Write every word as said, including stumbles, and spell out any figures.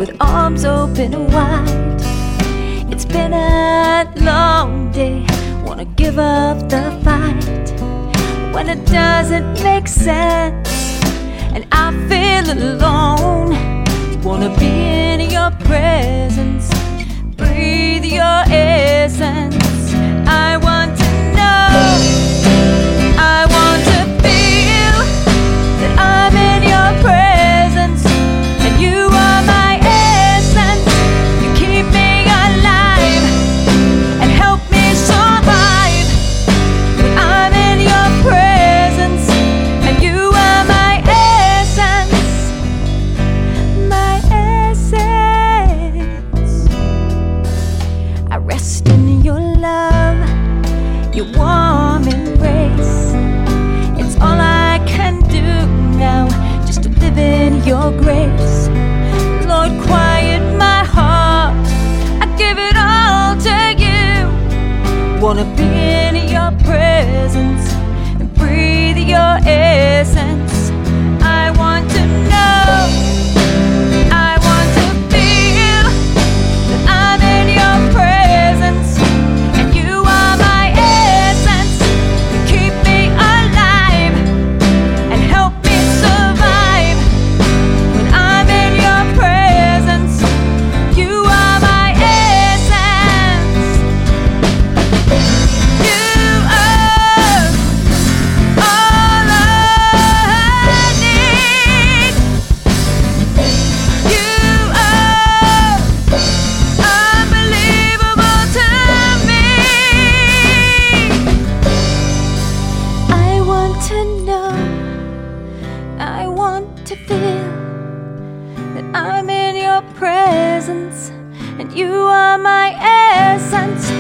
with arms open wide. It's been a long day, wanna give up the fight when it doesn't make sense and I feel alone. Wanna be in your presence, breathe your essence. I want to know, I want to feel that I'm in your presence, and you are my essence. You keep me alive and help me survive when I'm in your presence, and you are my essence, my essence. I rest in your love, your warm embrace. It's all I can do now, just to live in your grace. Lord, quiet my heart, I give it all to you. Wanna be in your presence and breathe your essence. I want to know, I want to feel that I'm in your presence, and you are my essence. You keep me alive and help me survive when I'm in your presence. You are my essence. You are all I need. You are unbelievable to me. I want to know, I want to feel that I'm in your presence, and you are my essence.